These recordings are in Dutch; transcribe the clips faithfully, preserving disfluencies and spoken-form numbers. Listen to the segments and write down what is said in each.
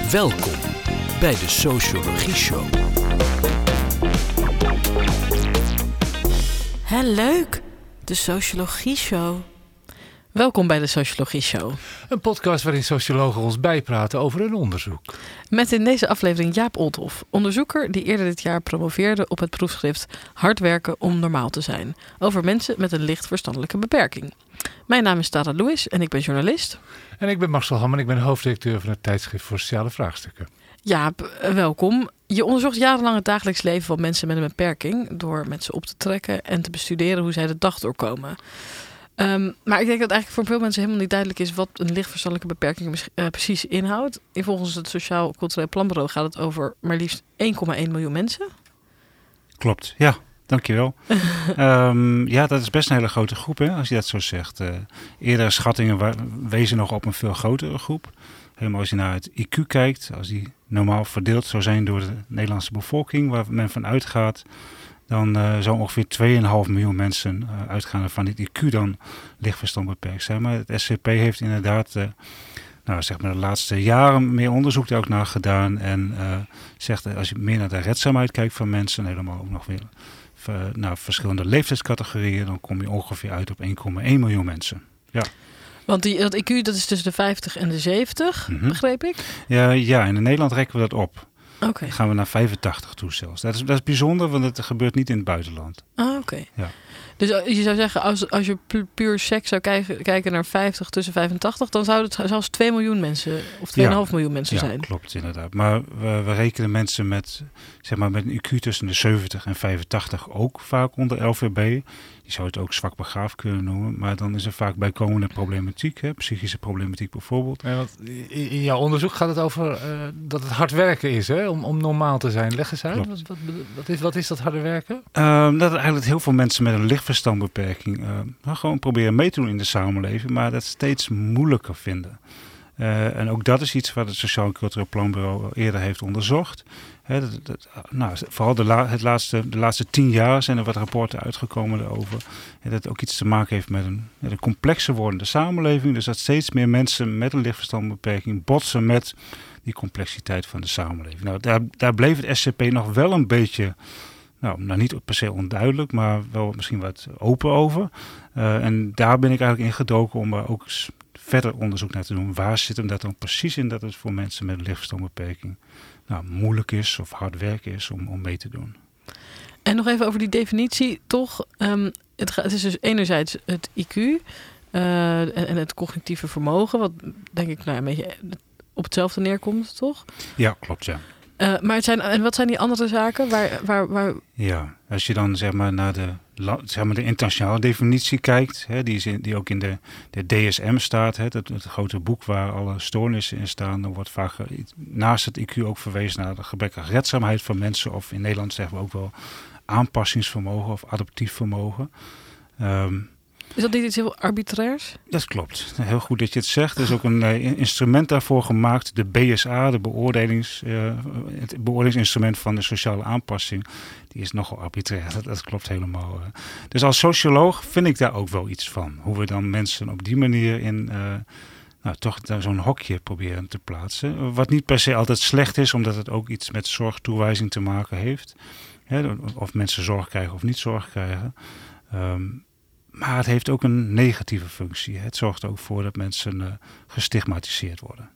Welkom bij de Sociologie Show. Hè, leuk! De Sociologie Show. Welkom bij de Sociologie Show. Een podcast waarin sociologen ons bijpraten over hun onderzoek. Met in deze aflevering Jaap Olthoff, onderzoeker die eerder dit jaar promoveerde op het proefschrift Hard werken om normaal te zijn. Over mensen met een licht verstandelijke beperking. Mijn naam is Tara Louis en ik ben journalist. En ik ben Marcel Ham en ik ben hoofdredacteur van het tijdschrift voor sociale vraagstukken. Jaap, welkom. Je onderzocht jarenlang het dagelijks leven van mensen met een beperking door met ze op te trekken en te bestuderen hoe zij de dag doorkomen. Um, maar ik denk dat eigenlijk voor veel mensen helemaal niet duidelijk is wat een lichtverstandelijke beperking uh, precies inhoudt. En volgens het Sociaal Cultureel Planbureau gaat het over maar liefst één komma één miljoen mensen. Klopt, ja. Dankjewel. um, ja, dat is best een hele grote groep, hè, als je dat zo zegt. Uh, eerdere schattingen wa- wezen nog op een veel grotere groep. Helemaal als je naar het I Q kijkt, als die normaal verdeeld zou zijn door de Nederlandse bevolking, waar men van uitgaat, dan uh, zou ongeveer twee komma vijf miljoen mensen uh, uitgaande van dit I Q dan lichtverstand beperkt zijn. Maar het S C P heeft inderdaad uh, nou, zeg maar de laatste jaren meer onderzoek daar ook naar gedaan. En uh, zegt dat als je meer naar de redzaamheid kijkt van mensen, en helemaal ook nog weer uh, naar verschillende leeftijdscategorieën, dan kom je ongeveer uit op één komma één miljoen mensen. Ja. Want die, dat I Q dat is tussen de vijftig en de zeventig, mm-hmm. begreep ik? Ja, ja, en in Nederland rekken we dat op. Okay. Dan gaan we naar vijfentachtig toe zelfs. Dat is, dat is bijzonder, want het gebeurt niet in het buitenland. Ah, oké. Okay. Ja. Dus je zou zeggen, als, als je pu- puur seks zou kijken, kijken naar vijftig tussen vijf en tachtig, dan zou het zelfs twee miljoen mensen of twee komma vijf ja. miljoen mensen ja, zijn. Ja, klopt inderdaad. Maar we, we rekenen mensen met, zeg maar, met een I Q tussen de zeventig en vijfentachtig ook vaak onder L V B. Je zou het ook zwak begaafd kunnen noemen. Maar dan is er vaak bijkomende problematiek, hè? Psychische problematiek bijvoorbeeld. Ja, want in jouw onderzoek gaat het over uh, dat het hard werken is, hè? Om, om normaal te zijn. Leg eens uit, wat, wat, wat, is, wat is dat harde werken? Uh, dat eigenlijk heel veel mensen met een lichtverstandbeperking uh, nou, gewoon proberen mee te doen in de samenleving, maar dat steeds moeilijker vinden. Uh, en ook dat is iets wat het Sociaal Cultureel Planbureau eerder heeft onderzocht. He, dat, dat, nou, vooral de, la, het laatste, de laatste tien jaar zijn er wat rapporten uitgekomen daarover. En dat het ook iets te maken heeft met een, met een complexer wordende samenleving. Dus dat steeds meer mensen met een lichtverstandbeperking botsen met die complexiteit van de samenleving. Nou, daar, daar bleef het S C P nog wel een beetje, nou, nou niet per se onduidelijk, maar wel misschien wat open over. Uh, en daar ben ik eigenlijk in gedoken om er ook verder onderzoek naar te doen. Waar zit hem dat dan precies in dat het voor mensen met een lichtverstandbeperking nou, moeilijk is of hard werken is om, om mee te doen. En nog even over die definitie, toch? Um, het, het is dus enerzijds het I Q uh, en, en het cognitieve vermogen, wat denk ik nou, een beetje op hetzelfde neerkomt, toch? Ja, klopt, ja. Uh, maar het zijn, en wat zijn die andere zaken? Waar, waar, waar... Ja, als je dan zeg maar naar de, zeg maar de internationale definitie kijkt, hè, die, is in, die ook in de, de D S M staat, hè, het, het grote boek waar alle stoornissen in staan, dan wordt vaak naast het I Q ook verwezen naar de gebrekkige redzaamheid van mensen, of in Nederland zeggen we ook wel aanpassingsvermogen of adaptief vermogen. Um, Is dat niet iets heel arbitrairs? Dat klopt. Heel goed dat je het zegt. Er is ook een uh, instrument daarvoor gemaakt. De B S A, de beoordelings, uh, het beoordelingsinstrument van de sociale aanpassing. Die is nogal arbitrair. Dat, dat klopt helemaal. Uh. Dus als socioloog vind ik daar ook wel iets van. Hoe we dan mensen op die manier in uh, nou, toch zo'n hokje proberen te plaatsen. Wat niet per se altijd slecht is, omdat het ook iets met zorgtoewijzing te maken heeft. Hè, of mensen zorg krijgen of niet zorg krijgen. Um, Maar het heeft ook een negatieve functie. Het zorgt ook voor dat mensen uh, gestigmatiseerd worden.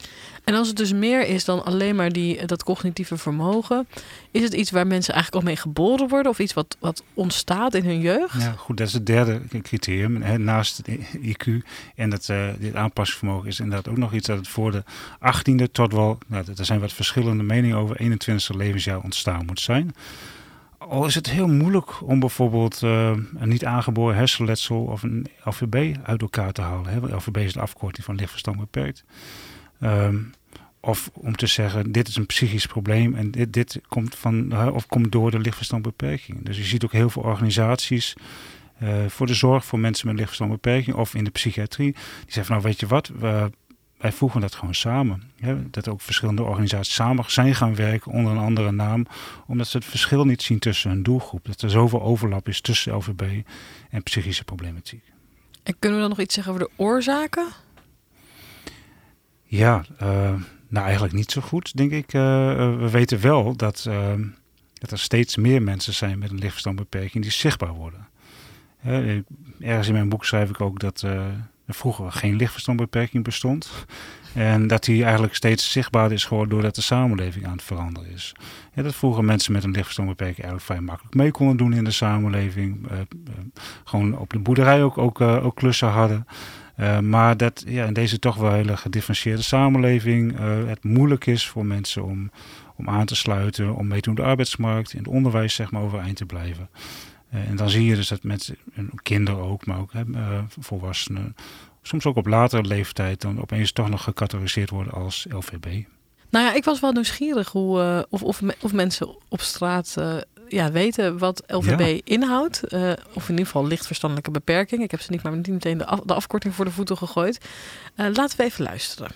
En als het dus meer is dan alleen maar die, dat cognitieve vermogen, is het iets waar mensen eigenlijk al mee geboren worden of iets wat, wat ontstaat in hun jeugd? Ja, goed, dat is het derde criterium. Hè, naast het I Q en het, uh, dit aanpassingsvermogen is inderdaad ook nog iets dat het voor de achttiende tot wel, nou, er zijn wat verschillende meningen over, eenentwintigste levensjaar ontstaan moet zijn. Al is het heel moeilijk om bijvoorbeeld uh, een niet aangeboren hersenletsel of een L V B uit elkaar te halen. Hè? L V B is de afkorting van lichtverstand beperkt. Um, of om te zeggen, dit is een psychisch probleem en dit, dit komt, van, uh, of komt door de lichtverstandbeperking. Dus je ziet ook heel veel organisaties uh, voor de zorg voor mensen met lichtverstandbeperking of in de psychiatrie. Die zeggen van, nou weet je wat, we, wij voegen dat gewoon samen. Hè? Dat ook verschillende organisaties samen zijn gaan werken onder een andere naam, omdat ze het verschil niet zien tussen hun doelgroep. Dat er zoveel overlap is tussen L V B en psychische problematiek. En kunnen we dan nog iets zeggen over de oorzaken? Ja, uh, Nou, eigenlijk niet zo goed, denk ik. Uh, we weten wel dat, uh, dat er steeds meer mensen zijn met een lichtverstandbeperking die zichtbaar worden. Uh, ergens in mijn boek schrijf ik ook dat uh, er vroeger geen lichtverstandbeperking bestond. En dat die eigenlijk steeds zichtbaarder is geworden doordat de samenleving aan het veranderen is. Ja, dat vroeger mensen met een lichtverstandbeperking eigenlijk vrij makkelijk mee konden doen in de samenleving. Uh, uh, gewoon op de boerderij ook, ook, uh, ook klussen hadden. Uh, maar dat ja, in deze toch wel hele gedifferentieerde samenleving uh, het moeilijk is voor mensen om, om aan te sluiten, om mee te doen op de arbeidsmarkt, in het onderwijs zeg maar overeind te blijven. Uh, en dan zie je dus dat met kinderen ook, maar ook uh, volwassenen, soms ook op latere leeftijd dan opeens toch nog gecategoriseerd worden als L V B. Nou ja, ik was wel nieuwsgierig hoe, uh, of, of, of mensen op straat uh, ja, weten wat L V B ja. inhoudt. Uh, of in ieder geval lichtverstandelijke beperking. Ik heb ze niet maar niet meteen de, af, de afkorting voor de voeten gegooid. Uh, laten we even luisteren.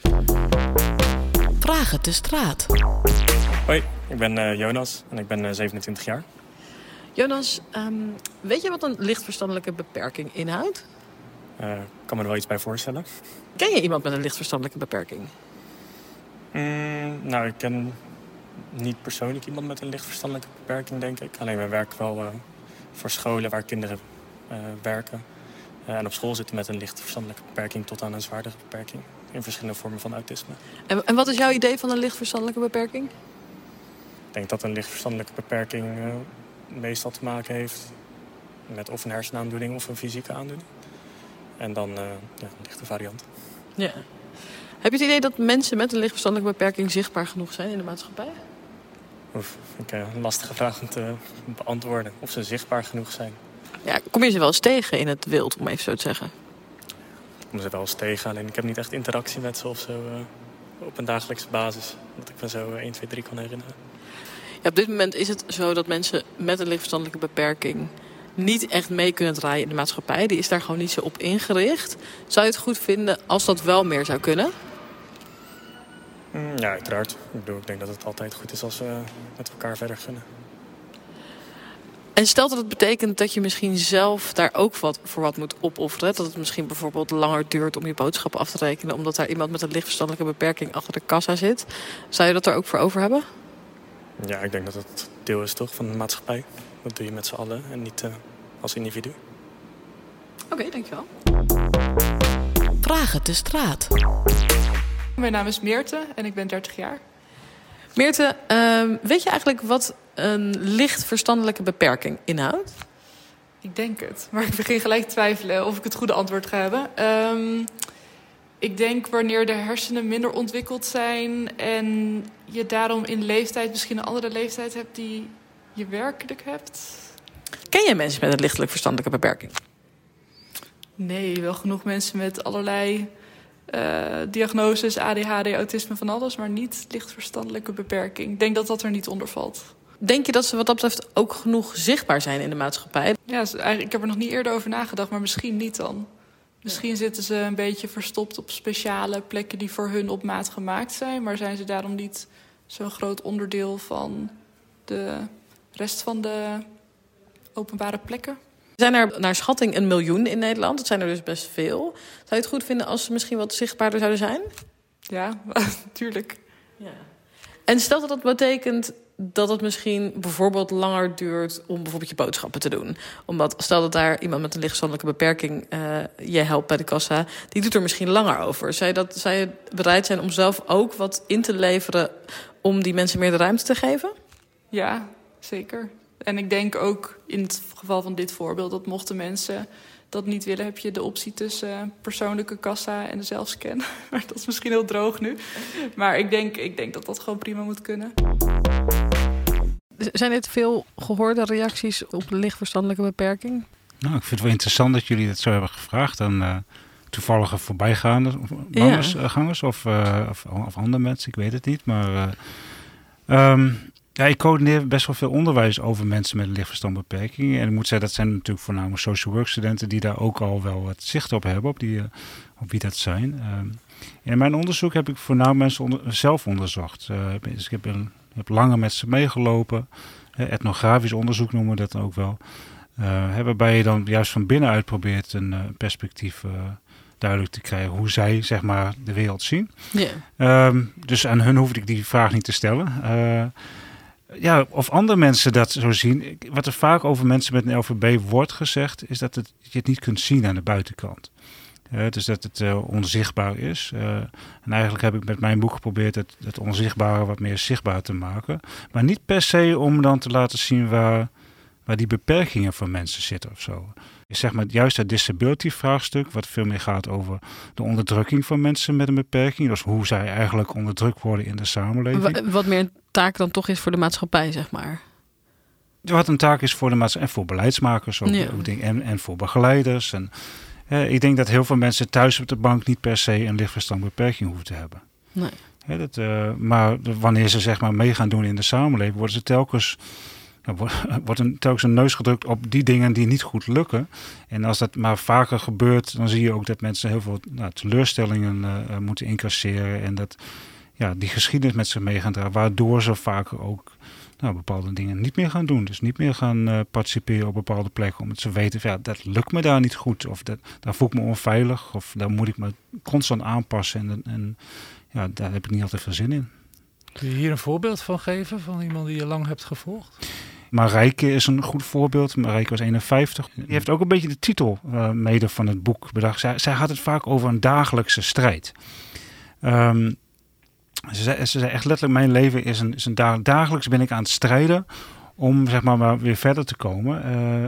Vragen de straat. Hoi, ik ben uh, Jonas en ik ben uh, zevenentwintig jaar. Jonas, um, weet je wat een lichtverstandelijke beperking inhoudt? Ik uh, kan me er wel iets bij voorstellen. Ken je iemand met een lichtverstandelijke beperking? Mm, nou, ik ken niet persoonlijk iemand met een lichtverstandelijke beperking, denk ik. Alleen wij werken wel uh, voor scholen waar kinderen uh, werken. Uh, en op school zitten met een lichtverstandelijke beperking tot aan een zwaardere beperking. In verschillende vormen van autisme. En, en wat is jouw idee van een lichtverstandelijke beperking? Ik denk dat een lichtverstandelijke beperking uh, meestal te maken heeft met of een hersenaandoening of een fysieke aandoening. En dan uh, ja, een lichte variant. Ja. Heb je het idee dat mensen met een lichtverstandelijke beperking zichtbaar genoeg zijn in de maatschappij? Oef, ik heb uh, een lastige vraag om te beantwoorden. Of ze zichtbaar genoeg zijn. Ja, kom je ze wel eens tegen in het wild, om even zo te zeggen? Ik kom ze wel eens tegen, alleen ik heb niet echt interactie met ze of zo uh, op een dagelijkse basis. Dat ik me zo uh, één, twee, drie kan herinneren. Ja, op dit moment is het zo dat mensen met een lichtverstandelijke beperking niet echt mee kunnen draaien in de maatschappij. Die is daar gewoon niet zo op ingericht. Zou je het goed vinden als dat wel meer zou kunnen? Mm, ja, uiteraard. Ik bedoel, ik denk dat het altijd goed is als we met elkaar verder kunnen. En stelt dat het betekent dat je misschien zelf daar ook wat voor wat moet opofferen? Dat het misschien bijvoorbeeld langer duurt om je boodschappen af te rekenen, omdat daar iemand met een lichtverstandelijke beperking achter de kassa zit. Zou je dat er ook voor over hebben? Ja, ik denk dat het deel is toch van de maatschappij. Dat doe je met z'n allen en niet uh, als individu. Oké, okay, dankjewel. Vragen de straat. Mijn naam is Meerte en ik ben dertig jaar. Meerte, uh, weet je eigenlijk wat een lichtverstandelijke beperking inhoudt? Ik denk het, maar ik begin gelijk te twijfelen of ik het goede antwoord ga hebben. Um, ik denk wanneer de hersenen minder ontwikkeld zijn en je daarom in leeftijd misschien een andere leeftijd hebt die je werkelijk hebt. Ken jij mensen met een lichtelijk verstandelijke beperking? Nee, wel genoeg mensen met allerlei uh, diagnoses, A D H D, autisme, van alles, maar niet lichtverstandelijke beperking. Ik denk dat dat er niet onder valt. Denk je dat ze wat dat betreft ook genoeg zichtbaar zijn in de maatschappij? Ja, ik heb er nog niet eerder over nagedacht, maar misschien niet dan. Misschien zitten ze een beetje verstopt op speciale plekken die voor hun op maat gemaakt zijn, maar zijn ze daarom niet zo'n groot onderdeel van de rest van de openbare plekken? Er zijn er naar schatting een miljoen in Nederland. Dat zijn er dus best veel. Zou je het goed vinden als ze misschien wat zichtbaarder zouden zijn? Ja, natuurlijk. Ja. En stel dat dat betekent dat het misschien bijvoorbeeld langer duurt om bijvoorbeeld je boodschappen te doen. Omdat stel dat daar iemand met een lichtverstandelijke beperking uh, je helpt bij de kassa, die doet er misschien langer over. Zou je, dat, zou je bereid zijn om zelf ook wat in te leveren om die mensen meer de ruimte te geven? Ja, zeker. En ik denk ook in het geval van dit voorbeeld dat mochten mensen dat niet willen, heb je de optie tussen persoonlijke kassa en de zelfscan. Maar dat is misschien heel droog nu. Maar ik denk, ik denk dat dat gewoon prima moet kunnen. Zijn dit veel gehoorde reacties op de lichtverstandelijke beperking? Nou, ik vind het wel interessant dat jullie dat zo hebben gevraagd aan uh, toevallige voorbijgaande gangers, ja. gangers of, uh, of, of andere mensen, ik weet het niet. Maar uh, um, ja, ik coördineer best wel veel onderwijs over mensen met een lichtverstandbeperking. En ik moet zeggen, dat zijn natuurlijk voornamelijk social work studenten die daar ook al wel het zicht op hebben, op, die, uh, op wie dat zijn. Um, in mijn onderzoek heb ik voornamelijk mensen onder, zelf onderzocht. Uh, dus ik heb, een, heb langer met ze meegelopen. Uh, etnografisch onderzoek noemen we dat ook wel. Uh, waarbij je dan juist van binnenuit probeert een uh, perspectief uh, duidelijk te krijgen hoe zij, zeg maar, de wereld zien. Ja. Um, dus aan hun hoefde ik die vraag niet te stellen. Uh, ja, of andere mensen dat zo zien. Wat er vaak over mensen met een L V B wordt gezegd, is dat het, je het niet kunt zien aan de buitenkant. Uh, dus dat het uh, onzichtbaar is. Uh, en eigenlijk heb ik met mijn boek geprobeerd het, het onzichtbare wat meer zichtbaar te maken. Maar niet per se om dan te laten zien waar, waar die beperkingen van mensen zitten of zo. Is zeg maar juist het disability vraagstuk, wat veel meer gaat over de onderdrukking van mensen met een beperking. Dus hoe zij eigenlijk onderdrukt worden in de samenleving. Wat, wat meer een taak dan toch is voor de maatschappij, zeg maar. Wat een taak is voor de maatschappij en voor beleidsmakers ook, Ja. ook en, en voor begeleiders. En, eh, ik denk dat heel veel mensen thuis op de bank niet per se een lichtverstandelijke beperking hoeven te hebben. Nee. Ja, dat, uh, maar de, wanneer ze zeg maar mee gaan doen in de samenleving, worden ze telkens, nou, wordt, wordt een, telkens een neus gedrukt op die dingen die niet goed lukken. En als dat maar vaker gebeurt, dan zie je ook dat mensen heel veel nou, teleurstellingen uh, moeten incasseren. En dat ja, die geschiedenis met zich mee gaan dragen, waardoor ze vaker ook nou, bepaalde dingen niet meer gaan doen. Dus niet meer gaan uh, participeren op bepaalde plekken, omdat ze weten van ja, dat lukt me daar niet goed. Of dat, daar voel ik me onveilig. Of daar moet ik me constant aanpassen. En, en ja, daar heb ik niet altijd veel zin in. Kun je hier een voorbeeld van geven, van iemand die je lang hebt gevolgd? Marijke is een goed voorbeeld. Marijke was eenenvijftig. Die heeft ook een beetje de titel uh, mede van het boek bedacht. Zij, zij had het vaak over een dagelijkse strijd. Um, ze, zei, ze zei echt letterlijk, mijn leven is een, is een dag, dagelijks ben ik aan het strijden om zeg maar, maar weer verder te komen. Uh,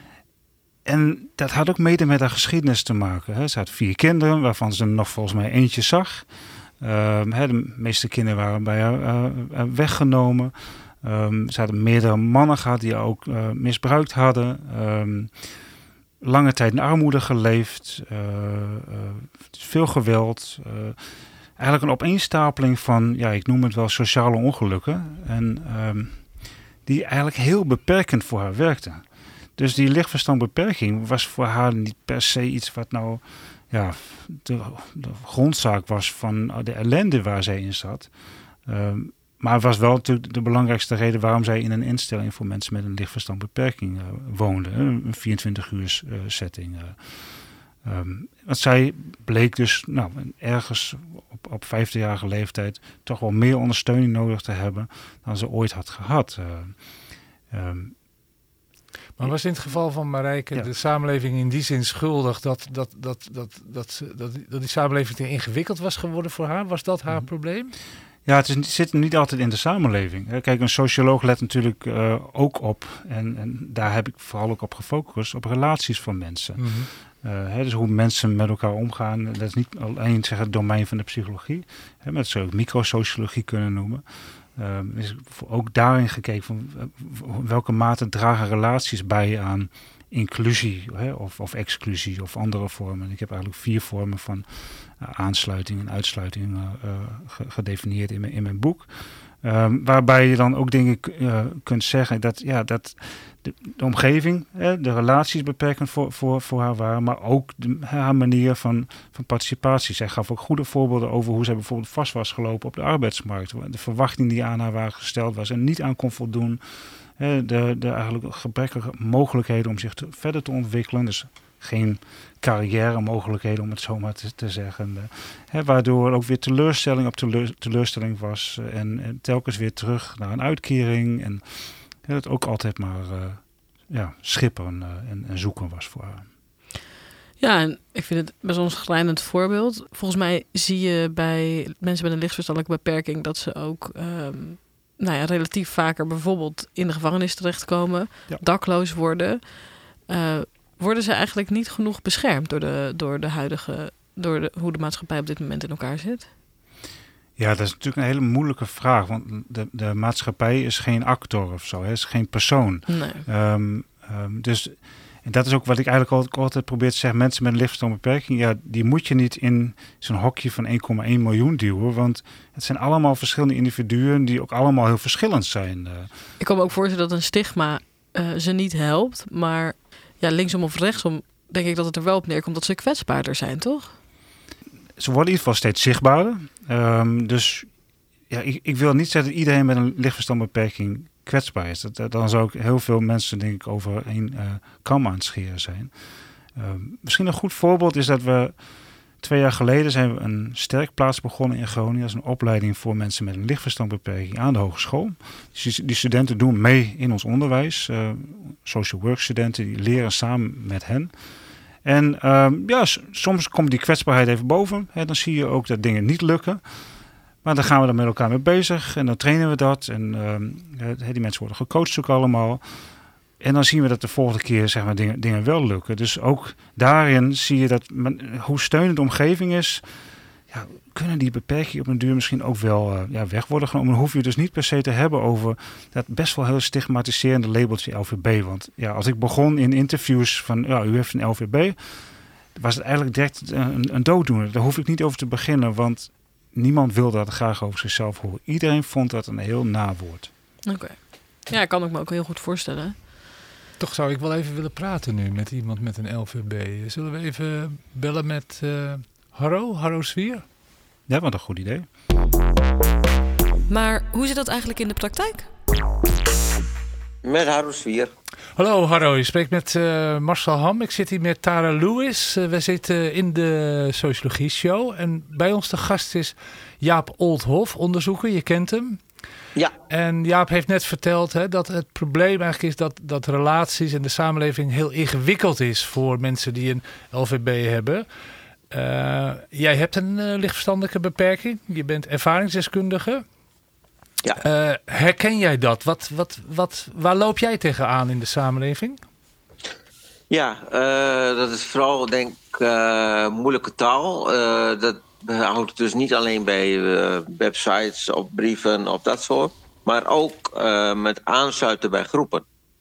en dat had ook mede met haar geschiedenis te maken. Hè. Ze had vier kinderen, waarvan ze nog volgens mij eentje zag. Uh, hè, de meeste kinderen waren bij haar uh, uh, weggenomen. Um, ze hadden meerdere mannen gehad die ook uh, misbruikt hadden. Um, lange tijd in armoede geleefd. Uh, uh, veel geweld. Uh, eigenlijk een opeenstapeling van, ja, ik noem het wel sociale ongelukken. En um, die eigenlijk heel beperkend voor haar werkte. Dus die lichtverstandbeperking was voor haar niet per se iets wat nou ja, de, de grondzaak was van de ellende waar zij in zat. Um, Maar het was wel natuurlijk de belangrijkste reden waarom zij in een instelling voor mensen met een lichtverstandbeperking uh, woonde. Een vierentwintig uur uh, setting. Uh, um, want zij bleek dus nou, ergens op, op vijftigjarige leeftijd toch wel meer ondersteuning nodig te hebben dan ze ooit had gehad. Uh, um, Maar was in het geval van Marijke ja. de samenleving in die zin schuldig dat, dat, dat, dat, dat, dat, dat die samenleving te ingewikkeld was geworden voor haar? Was dat haar mm-hmm. probleem? Ja, het, is, het zit niet altijd in de samenleving. Kijk, een socioloog let natuurlijk uh, ook op, en, en daar heb ik vooral ook op gefocust, op relaties van mensen. Mm-hmm. Uh, hè, dus hoe mensen met elkaar omgaan, dat is niet alleen zeg, het domein van de psychologie, hè, maar dat zou je ook microsociologie kunnen noemen. Uh, is ook daarin gekeken van uh, welke mate dragen relaties bij aan inclusie hè, of, of exclusie of andere vormen. Ik heb eigenlijk vier vormen van uh, aansluiting en uitsluiting uh, uh, gedefinieerd in mijn, in mijn boek. Um, waarbij je dan ook dingen uh, kunt zeggen dat, ja, dat de, de omgeving, hè, de relaties beperkend voor, voor, voor haar waren, maar ook de, haar manier van, van participatie. Zij gaf ook goede voorbeelden over hoe zij bijvoorbeeld vast was gelopen op de arbeidsmarkt. De verwachting die aan haar waren gesteld was en niet aan kon voldoen. De, de eigenlijk gebrekkige mogelijkheden om zich te, verder te ontwikkelen. Dus geen carrière mogelijkheden om het zo maar te, te zeggen. Hè, waardoor ook weer teleurstelling op teleur, teleurstelling was. En, en telkens weer terug naar een uitkering. En hè, dat ook altijd maar uh, ja, schipperen uh, en, en zoeken was voor haar. Ja, en ik vind het best wel een schrijnend voorbeeld. Volgens mij zie je bij mensen met een lichtverstandelijke beperking dat ze ook Um, nou ja, relatief vaker bijvoorbeeld in de gevangenis terechtkomen, ja. dakloos worden. Uh, worden ze eigenlijk niet genoeg beschermd door de, door de huidige, door de, hoe de maatschappij op dit moment in elkaar zit? Ja, dat is natuurlijk een hele moeilijke vraag, want de, de maatschappij is geen actor of zo, hè, is geen persoon. Nee. Um, um, dus en dat is ook wat ik eigenlijk altijd, altijd probeer te zeggen. Mensen met een lichtverstandbeperking, ja, die moet je niet in zo'n hokje van één komma één miljoen duwen. Want het zijn allemaal verschillende individuen die ook allemaal heel verschillend zijn. Ik kan me ook voorstellen dat een stigma uh, ze niet helpt. Maar ja, linksom of rechtsom denk ik dat het er wel op neerkomt dat ze kwetsbaarder zijn, toch? Ze worden in ieder geval steeds zichtbaarder. Um, dus ja, ik, ik wil niet zeggen dat iedereen met een lichtverstandbeperking kwetsbaar is. Dat, dan zou ik heel veel mensen denk ik over één uh, kam aan het scheren zijn. Uh, misschien een goed voorbeeld is dat we twee jaar geleden zijn we een sterkplaats begonnen in Groningen. Dat is een opleiding voor mensen met een lichtverstandbeperking aan de hogeschool. Dus die studenten doen mee in ons onderwijs. Uh, social work studenten die leren samen met hen. En uh, ja, soms komt die kwetsbaarheid even boven. Hè, dan zie je ook dat dingen niet lukken. Maar dan gaan we er met elkaar mee bezig en dan trainen we dat. En uh, die mensen worden gecoacht ook allemaal. En dan zien we dat de volgende keer zeg maar, dingen, dingen wel lukken. Dus ook daarin zie je dat men, hoe steunend de omgeving is. Ja, kunnen die beperkingen op een duur misschien ook wel uh, ja, weg worden genomen. Dan hoef je dus niet per se te hebben over dat best wel heel stigmatiserende labeltje L V B. Want ja, als ik begon in interviews van ja, u heeft een L V B, was het eigenlijk direct een, een dooddoener. Daar hoef ik niet over te beginnen, want niemand wil dat graag over zichzelf horen. Iedereen vond dat een heel nawoord. Oké. Okay. Ja, ik kan ik me ook heel goed voorstellen. Toch zou ik wel even willen praten nu met iemand met een L V B. Zullen we even bellen met uh, Harro, Harro Zwier? Ja, wat een goed idee. Maar hoe zit dat eigenlijk in de praktijk? Met Harro Zwier. Hallo Harro, je spreekt met uh, Marcel Ham. Ik zit hier met Tara Lewis. Uh, we zitten in de Sociologie Show. En bij ons de gast is Jaap Oldhoff, onderzoeker. Je kent hem. Ja. En Jaap heeft net verteld hè, dat het probleem eigenlijk is dat, dat relaties en de samenleving heel ingewikkeld is voor mensen die een L V B hebben. Uh, jij hebt een uh, lichtverstandelijke beperking. Je bent ervaringsdeskundige. Ja. Uh, herken jij dat? Wat, wat, wat, waar loop jij tegenaan in de samenleving? Ja, uh, dat is vooral denk ik uh, moeilijke taal. Uh, dat houdt dus niet alleen bij uh, websites of brieven of dat soort. Maar ook uh, met aansluiten bij groepen.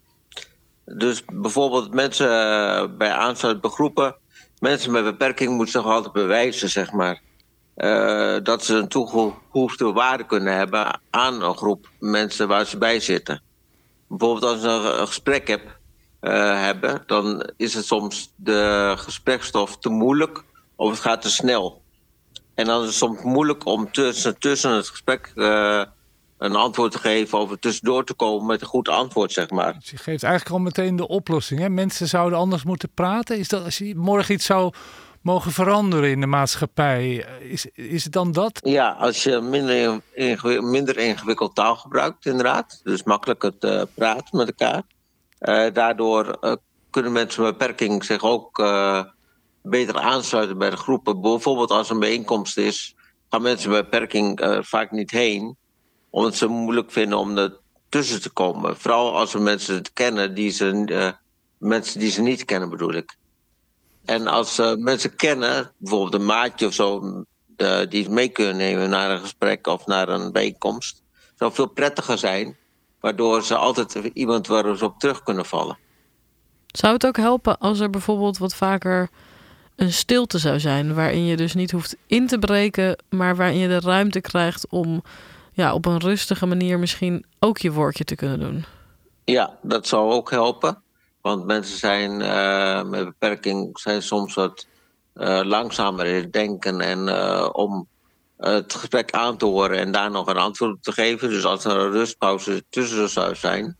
Dus bijvoorbeeld mensen uh, bij aansluiten bij groepen. Mensen met beperking moeten zich altijd bewijzen, zeg maar. Uh, dat ze een toegevoegde waarde kunnen hebben aan een groep mensen waar ze bij zitten. Bijvoorbeeld als ze een, een gesprek heb, uh, hebben, dan is het soms de gesprekstof te moeilijk of het gaat te snel. En dan is het soms moeilijk om tussen, tussen het gesprek uh, een antwoord te geven of er tussendoor te komen met een goed antwoord, zeg maar. Dus je geeft eigenlijk al meteen de oplossing. Hè? Mensen zouden anders moeten praten. Is dat als je morgen iets zou mogen veranderen in de maatschappij, is, is het dan dat? Ja, als je minder, ingewik- minder ingewikkeld taal gebruikt, inderdaad. Dus makkelijker te praten met elkaar. Uh, daardoor uh, kunnen mensen met beperking zich ook uh, beter aansluiten bij de groepen. Bijvoorbeeld als er een bijeenkomst is, gaan mensen met beperking uh, vaak niet heen, omdat ze het moeilijk vinden om er tussen te komen. Vooral als we mensen kennen die ze, uh, mensen die ze niet kennen, bedoel ik. En als uh, mensen kennen, bijvoorbeeld een maatje of zo, uh, die mee kunnen nemen naar een gesprek of naar een bijeenkomst, zou veel prettiger zijn, waardoor ze altijd iemand waar ze op terug kunnen vallen. Zou het ook helpen als er bijvoorbeeld wat vaker een stilte zou zijn, waarin je dus niet hoeft in te breken, maar waarin je de ruimte krijgt om ja, op een rustige manier misschien ook je woordje te kunnen doen? Ja, dat zou ook helpen. Want mensen zijn uh, met beperking zijn soms wat uh, langzamer in het denken en uh, om uh, het gesprek aan te horen en daar nog een antwoord op te geven. Dus als er een rustpauze tussen zou zijn,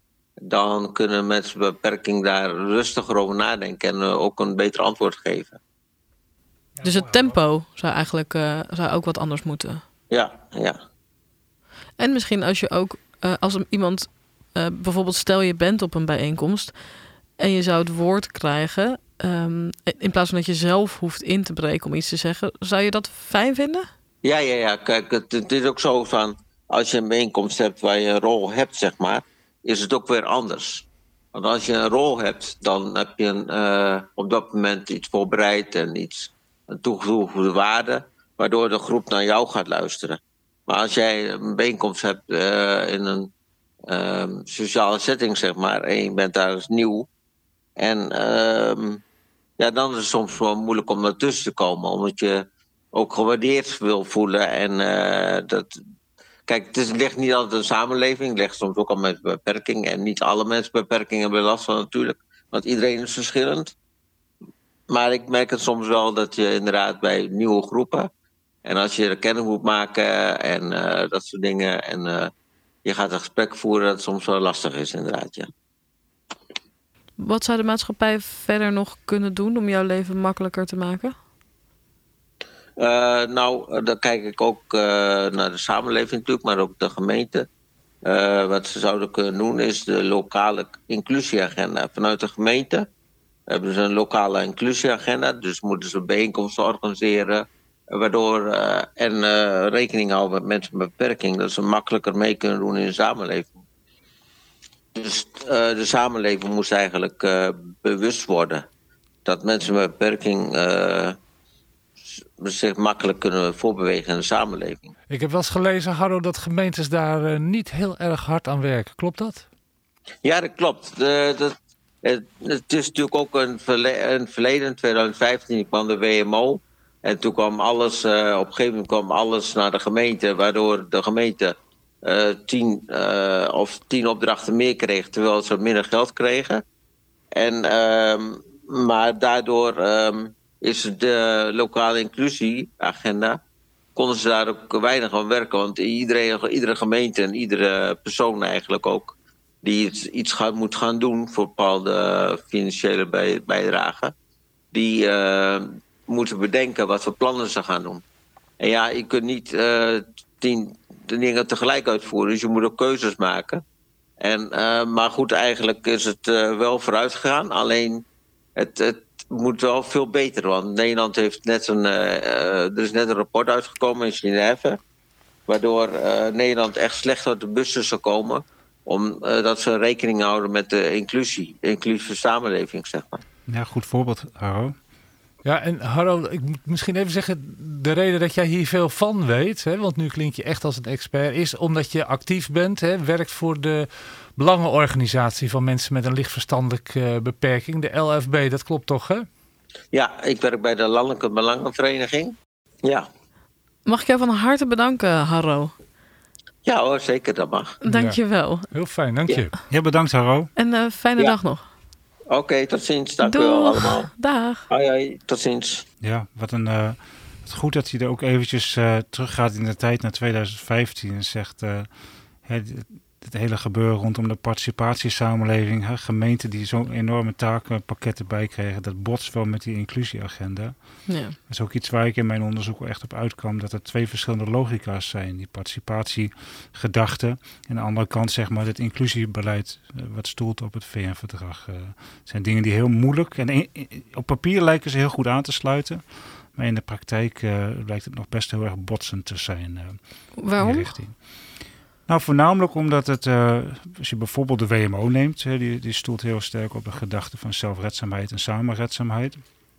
dan kunnen mensen met beperking daar rustiger over nadenken en uh, ook een beter antwoord geven. Dus het tempo zou eigenlijk uh, zou ook wat anders moeten. Ja, ja. En misschien als je ook uh, als iemand Uh, bijvoorbeeld stel je bent op een bijeenkomst en je zou het woord krijgen, um, in plaats van dat je zelf hoeft in te breken om iets te zeggen, zou je dat fijn vinden? Ja, ja, ja. Kijk, het, het is ook zo van, als je een bijeenkomst hebt waar je een rol hebt, zeg maar, is het ook weer anders. Want als je een rol hebt, dan heb je een, uh, op dat moment iets voorbereid en iets, een toegevoegde waarde, waardoor de groep naar jou gaat luisteren. Maar als jij een bijeenkomst hebt uh, in een Um, sociale setting, zeg maar, en je bent daar dus nieuw. En um, ja, dan is het soms wel moeilijk om ertussen te komen, omdat je ook gewaardeerd wil voelen. En uh, dat. Kijk, het, is, het ligt niet altijd in de samenleving, het ligt soms ook al met beperking. En niet alle mensen met beperking hebben last van natuurlijk, want iedereen is verschillend. Maar ik merk het soms wel dat je inderdaad bij nieuwe groepen, en als je er kennis moet maken en uh, dat soort dingen, en uh, je gaat een gesprek voeren dat het soms wel lastig is, inderdaad, ja. Wat zou de maatschappij verder nog kunnen doen om jouw leven makkelijker te maken? Uh, nou, dan kijk ik ook uh, naar de samenleving natuurlijk, maar ook de gemeente. Uh, wat ze zouden kunnen doen is de lokale inclusieagenda. Vanuit de gemeente hebben ze een lokale inclusieagenda. Dus moeten ze bijeenkomsten organiseren. Waardoor uh, en uh, rekening houden met mensen met beperking. Dat ze makkelijker mee kunnen doen in de samenleving. Dus uh, de samenleving moest eigenlijk uh, bewust worden. Dat mensen met beperking uh, zich makkelijk kunnen voorbewegen in de samenleving. Ik heb wel eens gelezen, Harro, dat gemeentes daar uh, niet heel erg hard aan werken. Klopt dat? Ja, dat klopt. De, de, het, het is natuurlijk ook een, verle- een verleden. In twintig vijftien kwam de W M O. En toen kwam alles, uh, op een gegeven moment kwam alles naar de gemeente. Waardoor de gemeente uh, tien, uh, of tien opdrachten meer kreeg. Terwijl ze minder geld kregen. En, uh, maar daardoor um, is de lokale inclusieagenda. Konden ze daar ook weinig aan werken. Want iedereen, iedere gemeente en iedere persoon eigenlijk ook. Die iets, iets gaat, moet gaan doen voor bepaalde financiële bij, bijdragen. Die uh, moeten bedenken wat voor plannen ze gaan doen. En ja, je kunt niet uh, tien dingen tegelijk uitvoeren. Dus je moet ook keuzes maken. En, uh, maar goed, eigenlijk is het uh, wel vooruit gegaan. Alleen het, het moet wel veel beter. Want Nederland heeft net een... Uh, uh, er is net een rapport uitgekomen in Genève. Waardoor uh, Nederland echt slecht uit de bussen zou komen. Omdat uh, ze rekening houden met de inclusie. Inclusieve samenleving, zeg maar. Ja, goed voorbeeld, Harro. Ja, en Harro, ik moet misschien even zeggen, de reden dat jij hier veel van weet, hè, want nu klink je echt als een expert, is omdat je actief bent, hè, werkt voor de belangenorganisatie van mensen met een lichtverstandelijke uh, beperking, de L F B, dat klopt toch, hè? Ja, ik werk bij de Landelijke Belangenvereniging. Ja. Mag ik jou van harte bedanken, Harro? Ja hoor, zeker, dat mag. Dank je wel. Ja, heel fijn, dank je. Ja, ja bedankt, Harro. En uh, fijne ja. dag nog. Oké, okay, tot ziens. Dank u wel allemaal. Dag. Hoi, hoi, tot ziens. Ja, wat een uh, wat goed dat hij er ook eventjes uh, teruggaat in de tijd naar twintig vijftien en zegt uh, het, het hele gebeuren rondom de participatiesamenleving, hè, gemeenten die zo'n enorme takenpakketten bijkregen, dat botst wel met die inclusieagenda. Ja. Dat is ook iets waar ik in mijn onderzoek wel echt op uitkwam, dat er twee verschillende logica's zijn. Die participatiegedachte en aan de andere kant zeg maar het inclusiebeleid uh, wat stoelt op het V N-verdrag. Uh, zijn dingen die heel moeilijk en in, in, op papier lijken ze heel goed aan te sluiten. Maar in de praktijk uh, lijkt het nog best heel erg botsend te zijn. Uh, Waarom? In die richting. Nou, voornamelijk omdat het, uh, als je bijvoorbeeld de W M O neemt, hè, die, die stoelt heel sterk op de gedachte van zelfredzaamheid en samenredzaamheid.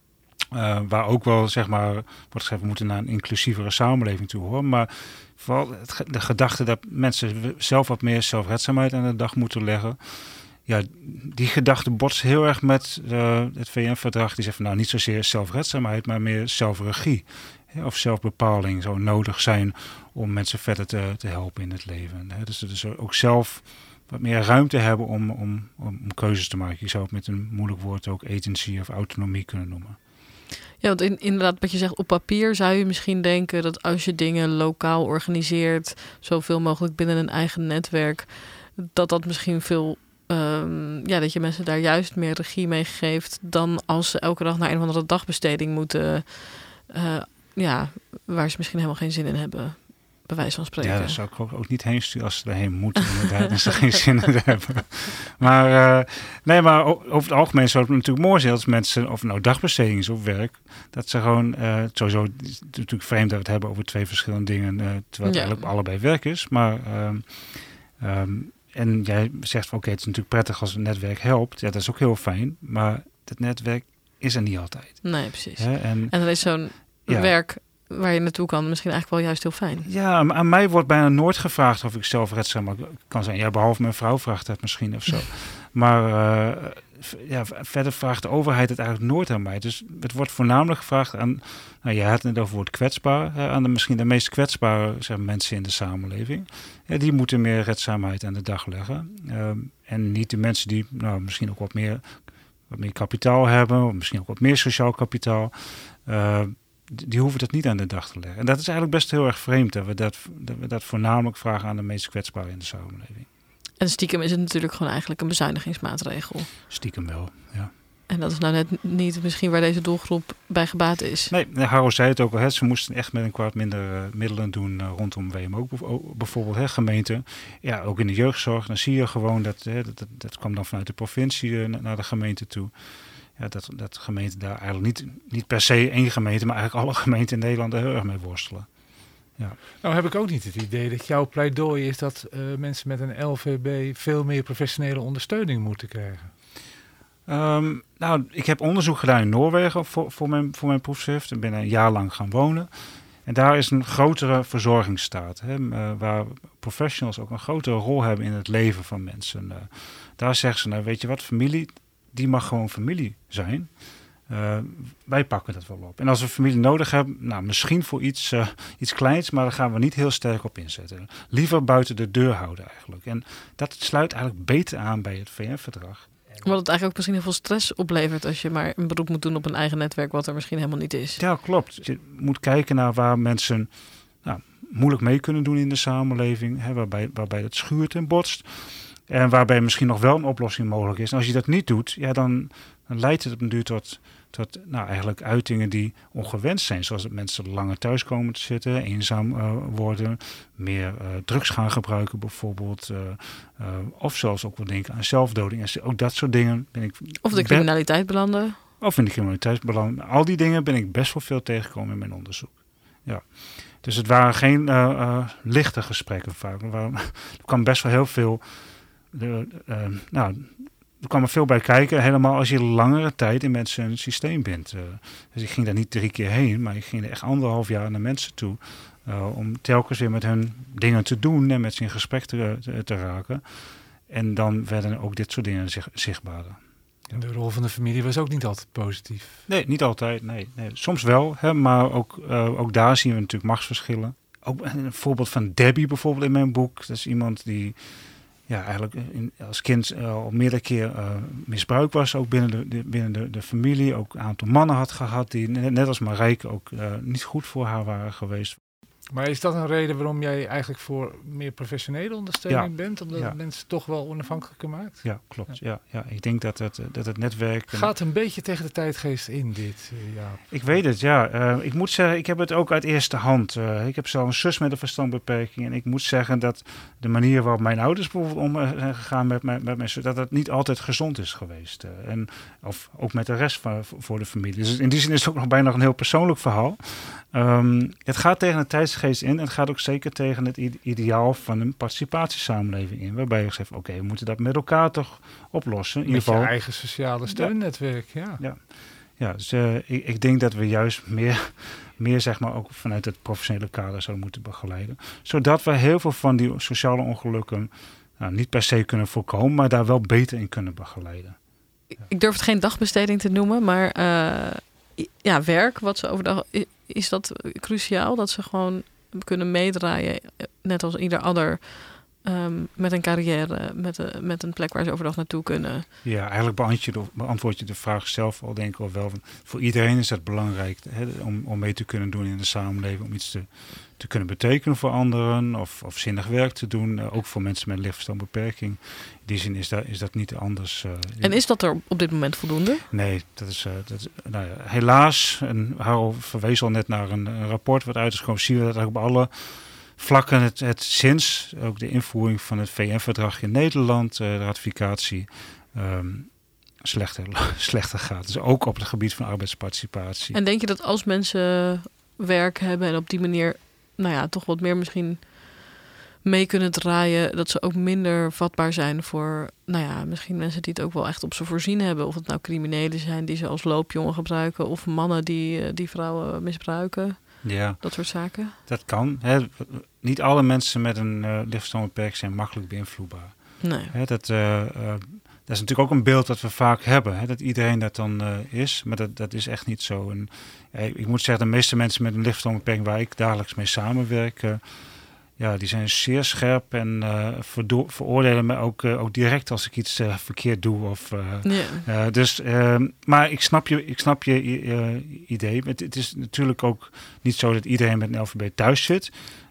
Uh, waar ook wel, zeg maar, wordt gezegd, we moeten naar een inclusievere samenleving toe horen. Maar vooral het, de gedachte dat mensen zelf wat meer zelfredzaamheid aan de dag moeten leggen. Ja, die gedachte botst heel erg met uh, het V N-verdrag. Die zegt van, nou, niet zozeer zelfredzaamheid, maar meer zelfregie. Of zelfbepaling zou nodig zijn om mensen verder te, te helpen in het leven. Dus, dus ook zelf wat meer ruimte hebben om, om, om keuzes te maken. Je zou het met een moeilijk woord ook agency of autonomie kunnen noemen. Ja, want in, inderdaad, wat je zegt, op papier zou je misschien denken dat als je dingen lokaal organiseert, zoveel mogelijk binnen een eigen netwerk, dat dat misschien veel, um, ja, dat je mensen daar juist meer regie mee geeft dan als ze elke dag naar een of andere dagbesteding moeten, uh, ja, waar ze misschien helemaal geen zin in hebben, bij wijze van spreken. Ja, daar zou ik ook, ook niet heen sturen als ze erheen moeten. Inderdaad, als ze geen zin in hebben. Maar, uh, nee, maar over het algemeen zou het natuurlijk mooi zijn als mensen, of nou dagbesteding is op werk, dat ze gewoon, uh, sowieso, het is natuurlijk vreemd dat we het hebben over twee verschillende dingen, uh, terwijl het ja. eigenlijk allebei werk is. Maar, um, um, en jij zegt van oké, okay, het is natuurlijk prettig als een netwerk helpt. Ja, dat is ook heel fijn. Maar het netwerk is er niet altijd. Nee, precies. Ja, en, en dan is zo'n ja. werk waar je naartoe kan misschien eigenlijk wel juist heel fijn. Ja, aan mij wordt bijna nooit gevraagd of ik zelfredzaam kan zijn. Ja, behalve mijn vrouw vraagt dat misschien of zo. Maar uh, ja, verder vraagt de overheid het eigenlijk nooit aan mij. Dus het wordt voornamelijk gevraagd aan, nou, je had het net over het kwetsbaar, hè, aan de misschien de meest kwetsbare zeg, mensen in de samenleving. Ja, die moeten meer redzaamheid aan de dag leggen. Um, en niet de mensen die nou, misschien ook wat meer, wat meer kapitaal hebben, of misschien ook wat meer sociaal kapitaal. Uh, Die hoeven dat niet aan de dag te leggen. En dat is eigenlijk best heel erg vreemd dat we dat, dat, we dat voornamelijk vragen aan de meest kwetsbaren in de samenleving. En stiekem is het natuurlijk gewoon eigenlijk een bezuinigingsmaatregel. Stiekem wel, ja. En dat is nou net niet misschien waar deze doelgroep bij gebaat is. Nee, Haro zei het ook al. Hè, ze moesten echt met een kwart minder uh, middelen doen uh, rondom W M O. Bijvoorbeeld hè, gemeenten. Ja, ook in de jeugdzorg. Dan zie je gewoon dat, hè, dat, dat, dat kwam dan vanuit de provincie uh, naar de gemeente toe. Ja, dat, dat gemeenten daar eigenlijk niet, niet per se één gemeente, maar eigenlijk alle gemeenten in Nederland er heel erg mee worstelen. Ja. Nou heb ik ook niet het idee dat jouw pleidooi is dat uh, mensen met een L V B veel meer professionele ondersteuning moeten krijgen. Um, nou, ik heb onderzoek gedaan in Noorwegen voor, voor, mijn, voor mijn proefschrift. Ik ben een jaar lang gaan wonen. En daar is een grotere verzorgingsstaat, hè, uh, waar professionals ook een grotere rol hebben in het leven van mensen. Uh, daar zeggen ze, nou weet je wat, familie, die mag gewoon familie zijn. Uh, wij pakken dat wel op. En als we familie nodig hebben, nou misschien voor iets, uh, iets kleins, maar daar gaan we niet heel sterk op inzetten. Liever buiten de deur houden eigenlijk. En dat sluit eigenlijk beter aan bij het V N-verdrag. Wat het eigenlijk ook misschien heel veel stress oplevert als je maar een beroep moet doen op een eigen netwerk wat er misschien helemaal niet is. Ja, klopt. Je moet kijken naar waar mensen nou, moeilijk mee kunnen doen in de samenleving, hè, waarbij, waarbij het schuurt en botst. En waarbij misschien nog wel een oplossing mogelijk is. En als je dat niet doet, ja, dan, dan leidt het op een duur tot, tot nou, eigenlijk uitingen die ongewenst zijn. Zoals dat mensen langer thuis komen te zitten, eenzaam uh, worden, meer uh, drugs gaan gebruiken bijvoorbeeld. Uh, uh, of zelfs ook wel denken aan zelfdoding. En ook dat soort dingen ben ik... Of de criminaliteit belanden. Of in de criminaliteit belanden. Al die dingen ben ik best wel veel tegengekomen in mijn onderzoek. Ja. Dus het waren geen uh, uh, lichte gesprekken vaak. Er, waren, er kwam best wel heel veel... De, uh, nou, er kwam er veel bij kijken, helemaal als je langere tijd in mensen een systeem bent. Uh, dus ik ging daar niet drie keer heen, maar ik ging er echt anderhalf jaar naar mensen toe. Uh, om telkens weer met hun dingen te doen en met ze in gesprek te, te, te raken. En dan werden ook dit soort dingen zich, zichtbaarder. En de rol van de familie was ook niet altijd positief. Nee, niet altijd. Nee, nee. Soms wel, hè, maar ook, uh, ook daar zien we natuurlijk machtsverschillen. Ook een voorbeeld van Debbie bijvoorbeeld in mijn boek. Dat is iemand die... Ja, eigenlijk in, als kind uh, al meerdere keer uh, misbruik was, ook binnen, de, de, binnen de, de familie. Ook een aantal mannen had gehad die net, net als Marijke ook uh, niet goed voor haar waren geweest. Maar is dat een reden waarom jij eigenlijk voor meer professionele ondersteuning ja. bent? Omdat ja. het mensen toch wel onafhankelijker maakt? Ja, klopt. Ja. Ja, ja. Ik denk dat het, dat het netwerk... Gaat een beetje tegen de tijdgeest in dit, uh, Jaap. Ik weet het, ja. Uh, ik moet zeggen, ik heb het ook uit eerste hand. Uh, ik heb zelf een zus met een verstandbeperking. En ik moet zeggen dat de manier waarop mijn ouders bijvoorbeeld om zijn gegaan met mijn, met mijn zus, dat het niet altijd gezond is geweest. Uh, en, of ook met de rest van, voor de familie. Dus in die zin is het ook nog bijna een heel persoonlijk verhaal. Um, het gaat tegen de tijdsgeest in en het gaat ook zeker tegen het ideaal van een participatiesamenleving in. Waarbij je zegt, oké, okay, we moeten dat met elkaar toch oplossen. In met ieder geval je eigen sociale steunnetwerk, ja. Ja, ja. ja dus uh, ik, ik denk dat we juist meer, meer zeg maar ook vanuit het professionele kader zouden moeten begeleiden. Zodat we heel veel van die sociale ongelukken nou, niet per se kunnen voorkomen, maar daar wel beter in kunnen begeleiden. Ja. Ik durf het geen dagbesteding te noemen, maar uh, ja, werk, wat ze overdag... Is dat cruciaal, dat ze gewoon kunnen meedraaien, net als ieder ander, um, met een carrière, met, een, met een plek waar ze overdag naartoe kunnen? Ja, eigenlijk beantwoord je de, beantwoord je de vraag zelf al, denk ik al wel. Voor iedereen is dat belangrijk, hè, om, om mee te kunnen doen in de samenleving, om iets te, te kunnen betekenen voor anderen of, of zinnig werk te doen. Uh, ook voor mensen met een lichtverstandbeperking. In die zin is dat, is dat niet anders. Uh, en is dat er op dit moment voldoende? Nee, dat is, uh, dat is nou ja, helaas. En Harold verwees al net naar een, een rapport wat uit is gekomen. Zien we dat eigenlijk op alle vlakken het, het sinds ook de invoering van het V N-verdrag in Nederland, uh, de ratificatie, um, slechter, slechter gaat. Dus ook op het gebied van arbeidsparticipatie. En denk je dat als mensen werk hebben en op die manier, nou ja, toch wat meer misschien mee kunnen draaien, dat ze ook minder vatbaar zijn voor, nou ja, misschien mensen die het ook wel echt op ze voorzien hebben. Of het nou criminelen zijn die ze als loopjongen gebruiken, of mannen die, die vrouwen misbruiken. Ja, dat soort zaken. Dat kan. Hè. Niet alle mensen met een uh, lichtverstandbeperking zijn makkelijk beïnvloedbaar. Nee. Hè, dat, uh, uh, dat is natuurlijk ook een beeld dat we vaak hebben. Hè, dat iedereen dat dan uh, is. Maar dat, dat is echt niet zo. En, uh, ik moet zeggen, de meeste mensen met een lichtverstandbeperking waar ik dagelijks mee samenwerk, Uh, ja, die zijn zeer scherp en uh, verdo- veroordelen me ook, uh, ook direct als ik iets uh, verkeerd doe. Of, uh, yeah. uh, dus, uh, maar ik snap je, ik snap je uh, idee. Het, het is natuurlijk ook niet zo dat iedereen met een L V B thuis zit.